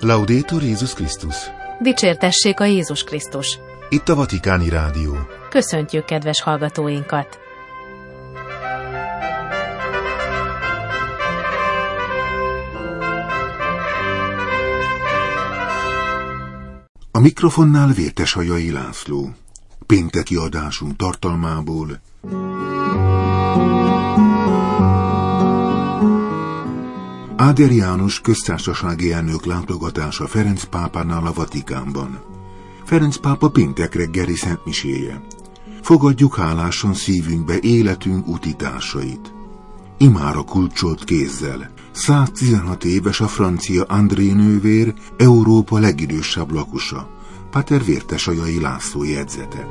Laudetur Jézus Krisztus! Dicsértessék a Jézus Krisztus! Itt a Vatikáni Rádió. Köszöntjük kedves hallgatóinkat! A mikrofonnál Vértesajai László. Pénteki adásunk tartalmából. Áder János köztársasági elnök látogatása Ferenc pápánál a Vatikánban. Ferenc pápa péntek reggeli szentmiséje. Fogadjuk hálásan szívünkbe életünk utitársait. Imára kulcsolt kézzel. 116 éves a francia André nővér, Európa legidősebb lakosa. Páter Vértesajai László jegyzete.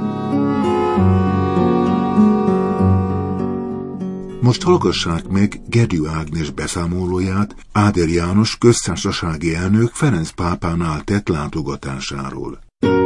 Most hallgassák meg Gedő Ágnes beszámolóját Áder János köztársasági elnök Ferenc pápánál tett látogatásáról.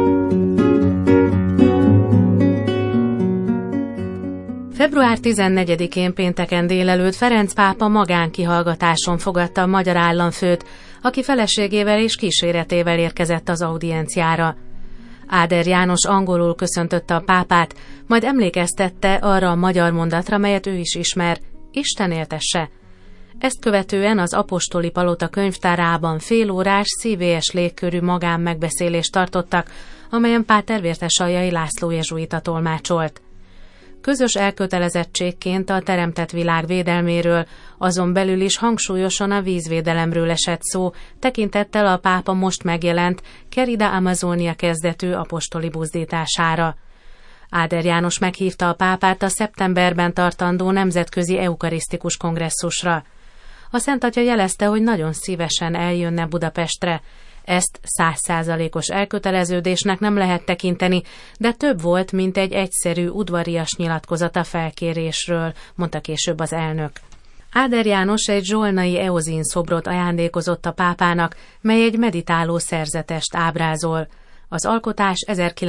Február 14-én pénteken délelőtt Ferenc pápa magánkihallgatáson fogadta a magyar államfőt, aki feleségével és kíséretével érkezett az audienciára. Áder János angolul köszöntötte a pápát, majd emlékeztette arra a magyar mondatra, melyet ő is ismer: Isten éltesse. Ezt követően az apostoli palota könyvtárában félórás, szívélyes légkörű magánmegbeszélést tartottak, amelyen Páter Vértesajai László jezsuita tolmácsolt. Közös elkötelezettségként a teremtett világ védelméről, azon belül is hangsúlyosan a vízvédelemről esett szó, tekintettel a pápa most megjelent Querida Amazonia kezdetű apostoli buzdítására. Áder János meghívta a pápát a szeptemberben tartandó nemzetközi eukarisztikus kongresszusra. A Szent Atya jelezte, hogy nagyon szívesen eljönne Budapestre. Ezt 100%-os elköteleződésnek nem lehet tekinteni, de több volt, mint egy egyszerű, udvarias nyilatkozat a felkérésről, mondta később az elnök. Áder János egy zsolnai Eozin szobrot ajándékozott a pápának, mely egy meditáló szerzetest ábrázol. Az alkotás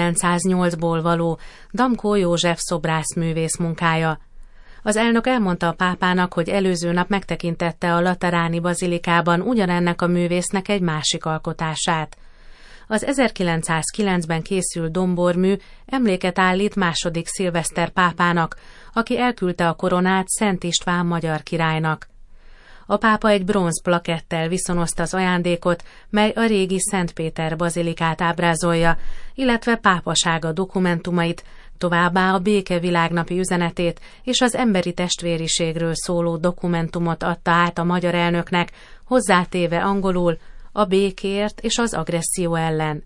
1908-ból való Damkó József szobrászművész munkája. Az elnök elmondta a pápának, hogy előző nap megtekintette a Lateráni bazilikában ugyanennek a művésznek egy másik alkotását. Az 1909-ben készült dombormű emléket állít második Szilveszter pápának, aki elküldte a koronát Szent István magyar királynak. A pápa egy bronz plakettel viszonozta az ajándékot, mely a régi Szent Péter bazilikát ábrázolja, illetve pápasága dokumentumait, továbbá a béke világnapi üzenetét és az emberi testvériségről szóló dokumentumot adta át a magyar elnöknek, hozzátéve angolul: a békért és az agresszió ellen.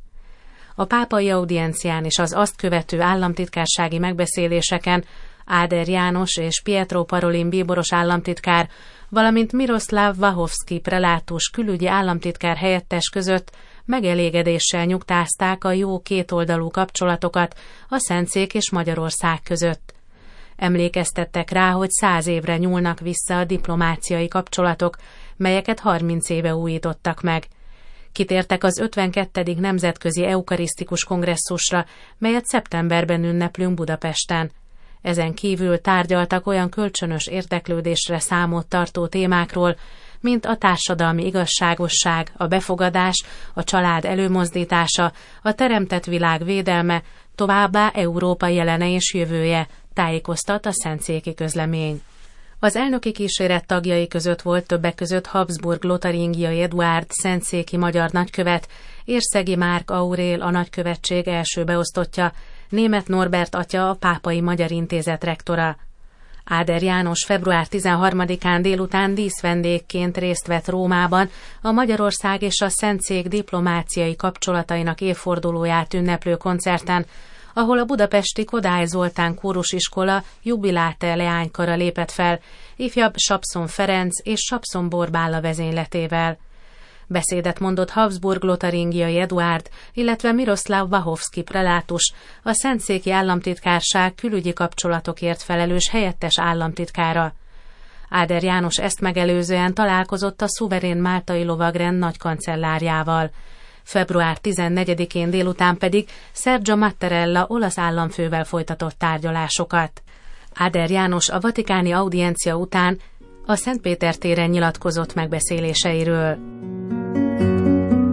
A pápai audiencián és az azt követő államtitkársági megbeszéléseken Áder János és Pietro Parolin bíboros államtitkár, valamint Miroslav Vahovszky prelátus külügyi államtitkár helyettes között megelégedéssel nyugtázták a jó kétoldalú kapcsolatokat a Szentszék és Magyarország között. Emlékeztettek rá, hogy 100 évre nyúlnak vissza a diplomáciai kapcsolatok, melyeket 30 éve újítottak meg. Kitértek az 52. Nemzetközi Eukarisztikus Kongresszusra, melyet szeptemberben ünneplünk Budapesten. Ezen kívül tárgyaltak olyan kölcsönös érdeklődésre számot tartó témákról, mint a társadalmi igazságosság, a befogadás, a család előmozdítása, a teremtett világ védelme, továbbá Európa jelene és jövője, tájékoztat a szentszéki közlemény. Az elnöki kíséret tagjai között volt többek között Habsburg-Lotaringiai Eduárd szentszéki magyar nagykövet, Érszegi Márk Aurél a nagykövetség első beosztottja, Németh Norbert atya a Pápai Magyar Intézet rektora. Áder János február 13-án délután díszvendégként részt vett Rómában a Magyarország és a Szentszék diplomáciai kapcsolatainak évfordulóját ünneplő koncerten, ahol a budapesti Kodály Zoltán kórusiskola jubiláte leánykara lépett fel, ifjabb Sapszon Ferenc és Sapszon Borbála vezényletével. Beszédet mondott Habsburg-Lotaringiai Eduárd, illetve Miroslav Vahovszky prelátus, a Szentszéki Államtitkárság külügyi kapcsolatokért felelős helyettes államtitkára. Áder János ezt megelőzően találkozott a szuverén máltai lovagrend nagykancellárjával. Február 14-én délután pedig Sergio Mattarella olasz államfővel folytatott tárgyalásokat. Áder János a vatikáni audiencia után a Szent Péter téren nyilatkozott megbeszéléseiről.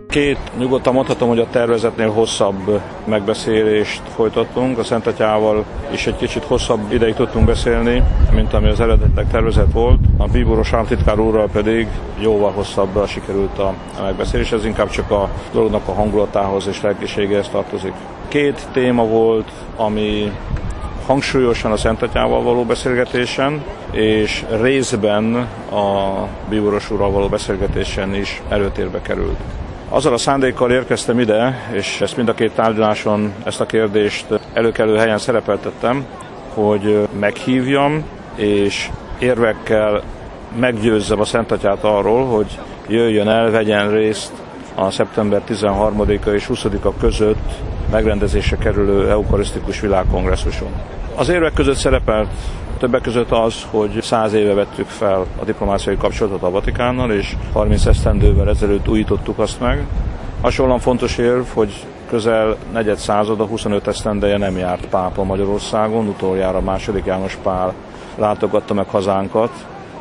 Nyugodtan mondhatom, hogy a tervezetnél hosszabb megbeszélést folytattunk. A Szent Atyával is egy kicsit hosszabb ideig tudtunk beszélni, mint ami az eredetileg tervezet volt. A bíboros államtitkár úrral pedig jóval hosszabbra sikerült a megbeszélés. Ez inkább csak a dolognak a hangulatához és lelkiségéhez tartozik. 2 téma volt, ami hangsúlyosan a Szent Atyával való beszélgetésen, és részben a bíboros úrral való beszélgetésen is előtérbe került. Azzal a szándékkal érkeztem ide, és ezt mind a 2 tárgyaláson ezt a kérdést előkelő helyen szerepeltettem, hogy meghívjam, és érvekkel meggyőzzem a Szent Atyát arról, hogy jöjjön el, vegyen részt a szeptember 13-a és 20-a között megrendezésre kerülő eukarisztikus világkongresszuson. Az érvek között szerepelt többek között az, hogy 100 éve vettük fel a diplomáciai kapcsolatot a Vatikánnal, és 30 esztendővel ezelőtt újítottuk azt meg. Hasonlóan fontos érv, hogy közel negyed százada, 25 esztendeje nem járt pápa Magyarországon, utoljára II. János Pál látogatta meg hazánkat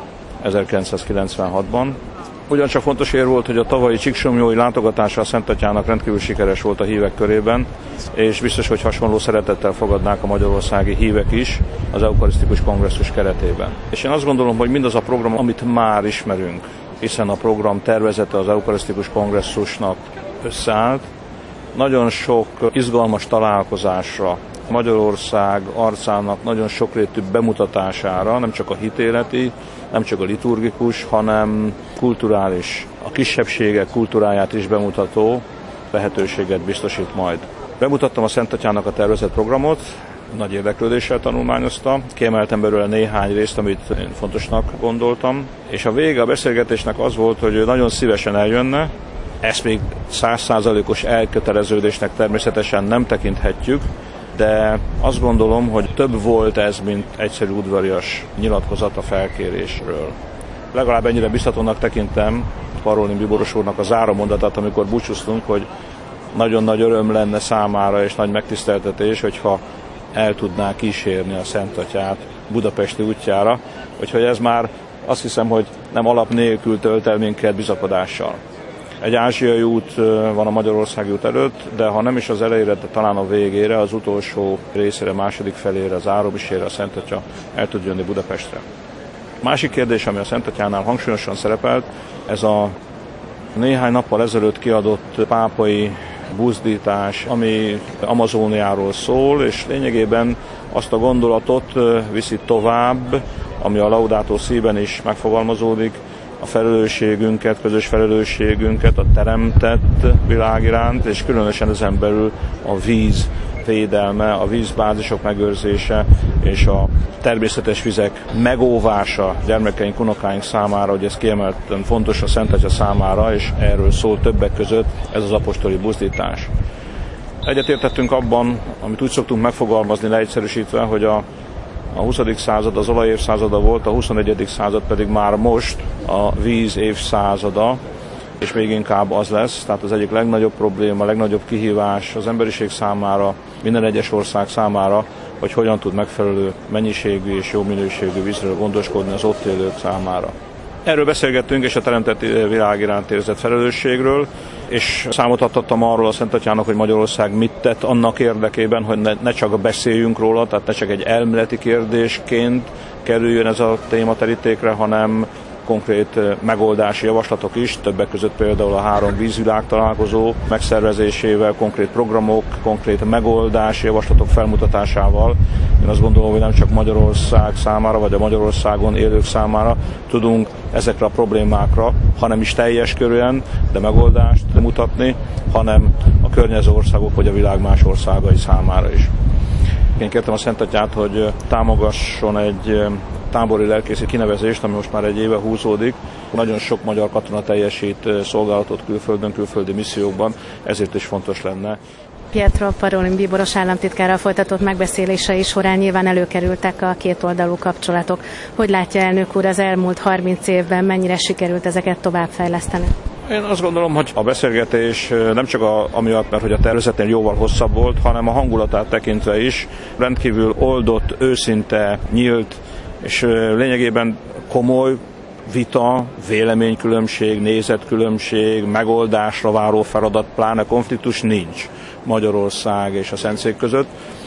1996-ban. Ugyancsak fontos ér volt, hogy a tavalyi csíksomlyói látogatása a Szent Atyának rendkívül sikeres volt a hívek körében, és biztos, hogy hasonló szeretettel fogadnák a magyarországi hívek is az eukarisztikus kongresszus keretében. És én azt gondolom, hogy mindaz a program, amit már ismerünk, hiszen a program tervezete az eukarisztikus kongresszusnak összeállt, nagyon sok izgalmas találkozásra, Magyarország arcának nagyon sokrétű bemutatására, nem csak a hitéleti, nem csak a liturgikus, hanem kulturális, a kisebbségek kultúráját is bemutató lehetőséget biztosít majd. Bemutattam a Szent Atyának a tervezett programot, nagy érdeklődéssel tanulmányozta, kiemeltem belőle néhány részt, amit én fontosnak gondoltam, és a vége a beszélgetésnek az volt, hogy ő nagyon szívesen eljönne. Ezt még 100%-os elköteleződésnek természetesen nem tekinthetjük, de azt gondolom, hogy több volt ez, mint egyszerű udvarias nyilatkozat a felkérésről. Legalább ennyire biztatónak tekintem Parolin bíboros úrnak a zárómondatát, amikor búcsúztunk, hogy nagyon nagy öröm lenne számára és nagy megtiszteltetés, hogyha el tudná kísérni a Szent Atyát budapesti útjára, úgyhogy ez már azt hiszem, hogy nem alap nélkül tölt el minket bizakodással. Egy ázsiai út van a magyarországi út előtt, de ha nem is az elejére, de talán a végére, az utolsó részére, második felére, az zárómisére a Szent Atya el tud jönni Budapestre. Másik kérdés, ami a Szent Atyánál hangsúlyosan szerepelt, ez a néhány nappal ezelőtt kiadott pápai buzdítás, ami Amazóniáról szól, és lényegében azt a gondolatot viszi tovább, ami a Laudato Si-ben is megfogalmazódik, a felelősségünket, közös felelősségünket a teremtett világ iránt, és különösen ezen belül a víz védelme, a vízbázisok megőrzése és a természetes vizek megóvása gyermekeink, unokáink számára, hogy ez kiemelten fontos a Szent Atya számára, és erről szól többek között ez az apostoli buzdítás. Egyetértettünk abban, amit úgy szoktunk megfogalmazni leegyszerűsítve, hogy a 20. század az olaj évszázada volt, a 21. század pedig már most a víz évszázada, és még inkább az lesz, tehát az egyik legnagyobb probléma, legnagyobb kihívás az emberiség számára, minden egyes ország számára, hogy hogyan tud megfelelő mennyiségű és jó minőségű vízről gondoskodni az ott élők számára. Erről beszélgettünk, és a teremtett világ iránt érzett felelősségről, és számot adtattam arról a Szent Atyának, hogy Magyarország mit tett annak érdekében, hogy ne csak beszéljünk róla, tehát ne csak egy elméleti kérdésként kerüljön ez a téma terítékre, hanem konkrét megoldási javaslatok is, többek között például a 3 vízvilág találkozó megszervezésével, konkrét programok, konkrét megoldási javaslatok felmutatásával. Én azt gondolom, hogy nem csak Magyarország számára, vagy a Magyarországon élők számára tudunk ezekre a problémákra, hanem is teljes körűen, de megoldást mutatni, hanem a környező országok vagy a világ más országai számára is. Én kértem a Szent Atyát, hogy támogasson egy tábori lelkészi kinevezést, ami most már egy éve húzódik. Nagyon sok magyar katona teljesít szolgálatot külföldön, külföldi missziókban, ezért is fontos lenne. Pietro Parolin bíboros államtitkárral folytatott megbeszélései során nyilván előkerültek a kétoldalú kapcsolatok. Hogy látja, elnök úr, az elmúlt 30 évben mennyire sikerült ezeket továbbfejleszteni? Én azt gondolom, hogy a beszélgetés nem csak amiatt, mert hogy a tervezetnél jóval hosszabb volt, hanem a hangulatát tekintve is rendkívül oldott, őszinte, nyílt, és lényegében komoly, vita, véleménykülönbség, nézetkülönbség, megoldásra váró feladat, pláne konfliktus nincs Magyarország és a Szentszék között.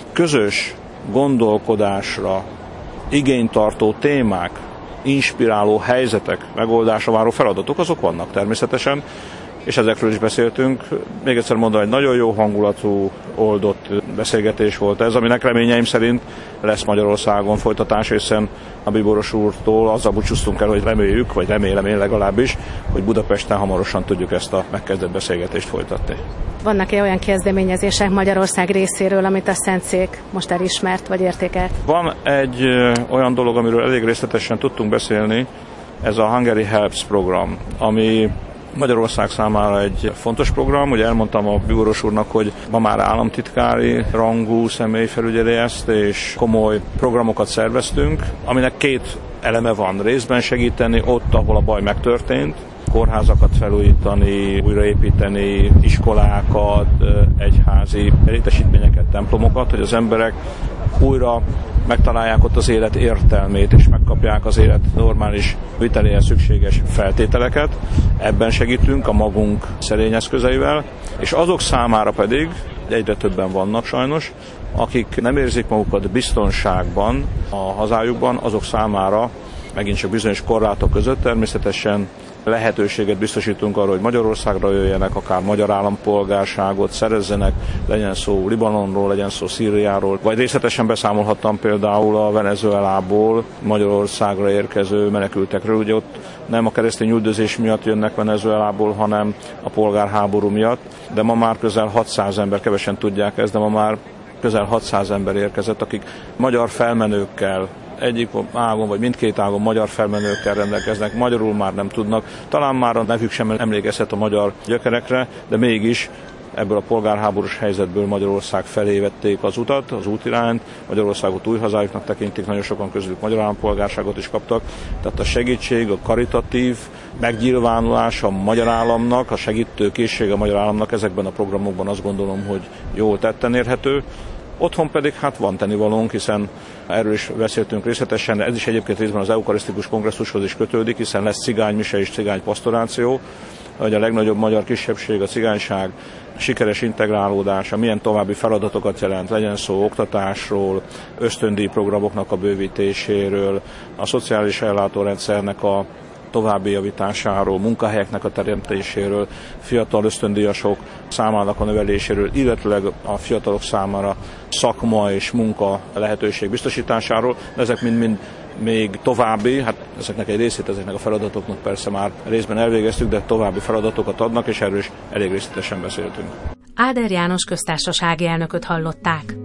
Közös gondolkodásra igénytartó témák, inspiráló helyzetek, megoldásra váró feladatok, azok vannak természetesen, és ezekről is beszéltünk. Még egyszer mondom, egy nagyon jó hangulatú, oldott beszélgetés volt ez, aminek reményeim szerint lesz Magyarországon folytatás, hiszen a Bíboros úrtól azzal búcsúztunk el, hogy reméljük, vagy remélem én legalábbis, hogy Budapesten hamarosan tudjuk ezt a megkezdett beszélgetést folytatni. Vannak-e olyan kezdeményezések Magyarország részéről, amit a Szentszék most elismert vagy értékelt? Van egy olyan dolog, amiről elég részletesen tudtunk beszélni, ez a Hungary Helps program, ami Magyarország számára egy fontos program. Ugye elmondtam a Bíboros úrnak, hogy ma már államtitkári rangú személy felügyeli ezt, és komoly programokat szerveztünk, aminek két eleme van. Részben segíteni ott, ahol a baj megtörtént, kórházakat felújítani, újraépíteni, iskolákat, egyházi létesítményeket, templomokat, hogy az emberek újra megtalálják ott az élet értelmét, és megkapják az élet normális viteléhez szükséges feltételeket. Ebben segítünk a magunk szerény eszközeivel, és azok számára pedig, egyre többen vannak sajnos, akik nem érzik magukat biztonságban a hazájukban, azok számára megint csak bizonyos korlátok között természetesen lehetőséget biztosítunk arra, hogy Magyarországra jöjjenek, akár magyar állampolgárságot szerezzenek, legyen szó Libanonról, legyen szó Szíriáról, vagy részletesen beszámolhattam például a Venezuelából Magyarországra érkező menekültekről. Ugye ott nem a keresztény üldözés miatt jönnek Venezuelából, hanem a polgárháború miatt, de ma már közel 600 ember, kevesen tudják ezt, de ma már közel 600 ember érkezett, akik magyar felmenőkkel, egyik ágon vagy mindkét ágon magyar felmenőkkel rendelkeznek, magyarul már nem tudnak, talán már a nevük sem emlékezhet a magyar gyökerekre, de mégis ebből a polgárháborús helyzetből Magyarország felé vették az utat, az útirányt, Magyarországot új hazájuknak tekintik, nagyon sokan közülük magyar állampolgárságot is kaptak, tehát a segítség, a karitatív megnyilvánulás a magyar államnak, a segítő készség a magyar államnak ezekben a programokban azt gondolom, hogy jól tetten érhető. Otthon pedig hát van tennivalónk, hiszen erről is beszéltünk részletesen, ez is egyébként részben az eukarisztikus kongresszushoz is kötődik, hiszen lesz cigánymise és cigánypastoráció, hogy a legnagyobb magyar kisebbség, a cigányság sikeres integrálódása, milyen további feladatokat jelent, legyen szó oktatásról, ösztöndíjprogramoknak a bővítéséről, a szociális ellátórendszernek a további javításáról, munkahelyeknek a teremtéséről, fiatal ösztöndíjasok számának a növeléséről, illetőleg a fiatalok számára szakma és munka lehetőség biztosításáról, de ezek mind még további, hát ezeknek egy részét, ezeknek a feladatoknak persze már részben elvégeztük, de további feladatokat adnak, és erről is elég részletesen beszéltünk. Áder János köztársasági elnököt hallották.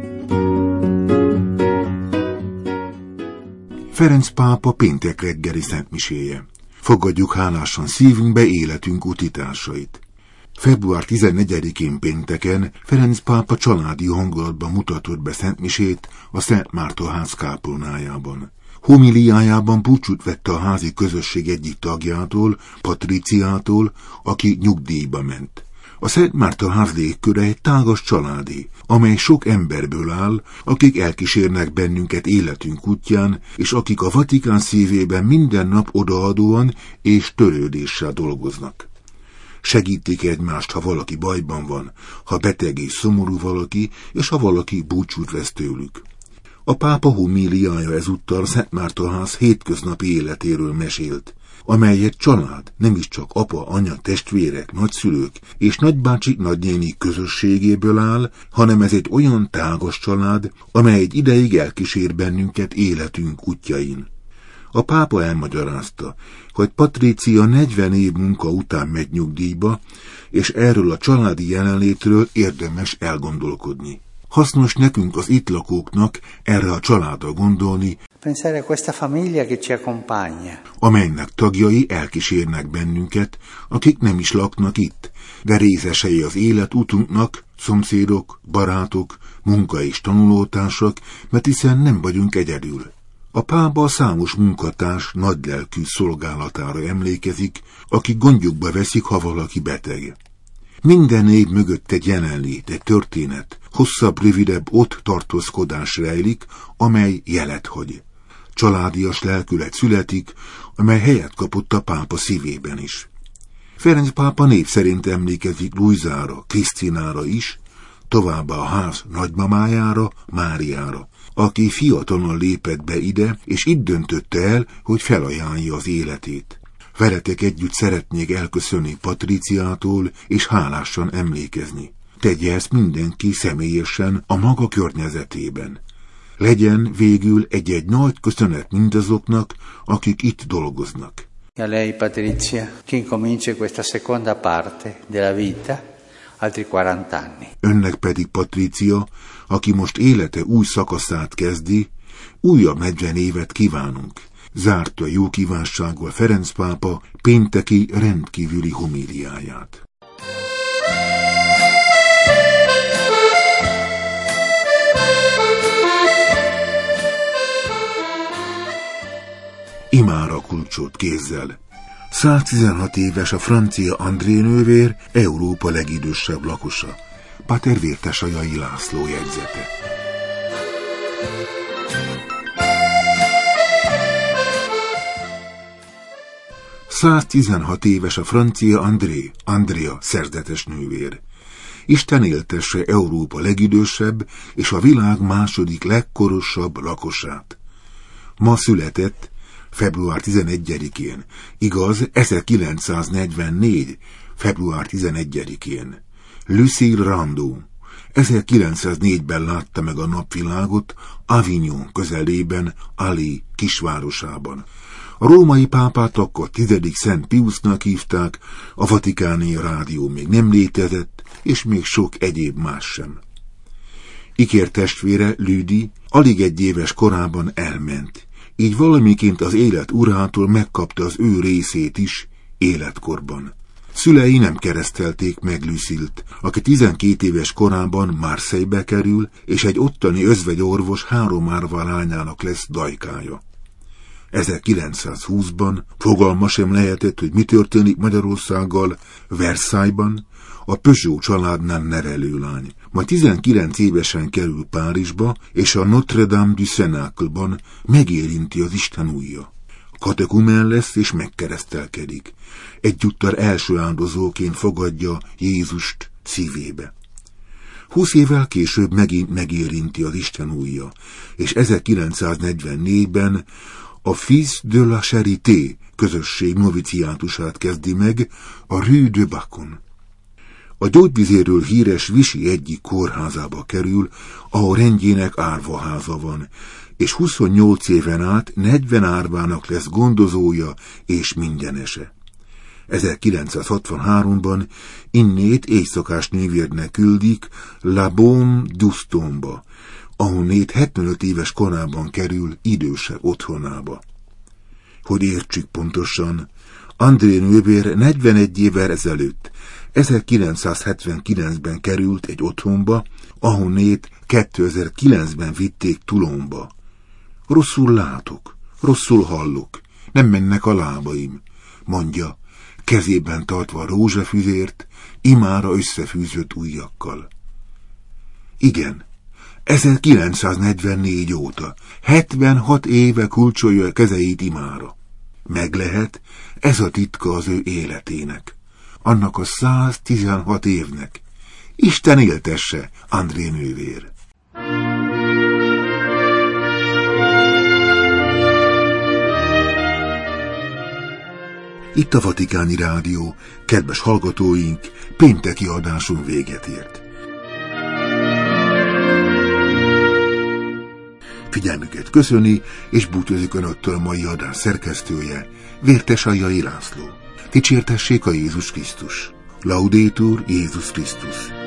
Ferenc pápa péntek reggeli szentmiséje. Fogadjuk hálásan szívünkbe életünk utitársait. Február 14-én pénteken Ferenc pápa családi hangulatban mutatott be szentmisét a Szent Márton ház kápolnájában. Homiliájában búcsút vette a házi közösség egyik tagjától, Patriciától, aki nyugdíjba ment. A Szent Márton ház légköre egy tágas családi, amely sok emberből áll, akik elkísérnek bennünket életünk útján, és akik a Vatikán szívében minden nap odaadóan és törődéssel dolgoznak. Segítik egymást, ha valaki bajban van, ha beteg és szomorú valaki, és ha valaki búcsút vesz tőlük. A pápa homíliája ezúttal a Szent Márton ház hétköznapi életéről mesélt, amelyet család, nem is csak apa, anya, testvérek, nagyszülők és nagybácsik, nagynéni közösségéből áll, hanem ez egy olyan tágas család, amely egy ideig elkísér bennünket életünk útjain. A pápa elmagyarázta, hogy Patricia 40 év munka után megy nyugdíjba, és erről a családi jelenlétről érdemes elgondolkodni. Hasznos nekünk az itt lakóknak erre a családra gondolni, amelynek tagjai elkísérnek bennünket, akik nem is laknak itt, de részesei az életútunknak, szomszédok, barátok, munka- és tanulótársak, mert hiszen nem vagyunk egyedül. A pápa a számos munkatárs nagylelkű szolgálatára emlékezik, akik gondjukba veszik, ha valaki beteg. Minden év mögött egy jelenlét, egy történet, hosszabb, rövidebb ott tartózkodás rejlik, amely jelet hagy. családias lelkület születik, amely helyet kapott a pápa szívében is. Ferenc pápa név szerint emlékezik Luizára, Krisztinára is, továbbá a ház nagymamájára, Máriára, aki fiatalon lépett be ide, és itt döntötte el, hogy felajánlja az életét. Veletek együtt szeretnék elköszönni Patriciától, és hálásan emlékezni. Tegye ezt mindenki személyesen a maga környezetében. Legyen végül egy nagy köszönet mindazoknak, akik itt dolgoznak. A lei, Patrizia, che incomincia questa seconda parte della vita, altri 40 anni. Önnek pedig, Patrizia, aki most élete új szakaszát kezdi, újabb 40 évet kívánunk. Zárta jó kívánsággal Ferenc pápa pénteki rendkívüli homíliáját. Imára kulcsot kézzel. 116 éves a francia André nővér, Európa legidősebb lakosa. Pater Vértesajai László jegyzete. ...116 éves a francia Andrea szerzetes nővér. Isten éltesse Európa legidősebb és a világ második legkorosabb lakosát. Ma született, február 11-én, igaz, 1944. február 11-én. Lucille Randó 1904-ben látta meg a napvilágot Avignon közelében, Alé kisvárosában. A római pápát akkor 10. Szent Piusnak hívták, a vatikáni rádió még nem létezett, és még sok egyéb más sem. Ikertestvére, Lüdi, alig 1 éves korában elment, így valamiként az élet urától megkapta az ő részét is életkorban. Szülei nem keresztelték meg Lucille-t, aki 12 éves korában Marseille-be kerül, és egy ottani özvegyorvos 3 árva lányának lesz dajkája. 1920-ban fogalma sem lehetett, hogy mi történik Magyarországgal, Versailles-ban, a Peugeot családnál nevelő lány. Majd 19 évesen kerül Párizsba, és a Notre-Dame du Cénacle-ban megérinti az Isten ujja. Katekumen lesz és megkeresztelkedik. Egyúttal első áldozóként fogadja Jézust szívébe. 20 évvel később megint megérinti az Isten ujja, és 1944-ben a Fils de la Charité közösség noviciátusát kezdi meg a Rue de Bacon. A gyógyvizéről híres Vichy egyik kórházába kerül, ahol rendjének árvaháza van, és 28 éven át 40 árvának lesz gondozója és mindenese. 1963-ban innét éjszakás nővérnek küldik La Baume d'Ustonba, ahonnét 75 éves korában kerül idősebb otthonába. Hogy értsük pontosan, André nővér 41 évvel ezelőtt, 1979-ben került egy otthonba, ahonnét 2009-ben vitték Toulonba. Rosszul látok, rosszul hallok, nem mennek a lábaim, mondja, kezében tartva a rózsafüzért, imára összefűzött ujjakkal. Igen, 1944 óta, 76 éve kulcsolja a kezeit imára. Meg lehet, ez a titka az ő életének. Annak a 116 évnek. Isten éltesse, André nővér! Itt a Vatikáni Rádió, kedves hallgatóink, pénteki adásunk véget ért. Figyelmüket köszöni, és búcsúzik önöktől a mai adás szerkesztője, Vértesajai László. Dicsértessék a Jézus Krisztus! Laudetur Jézus Krisztus!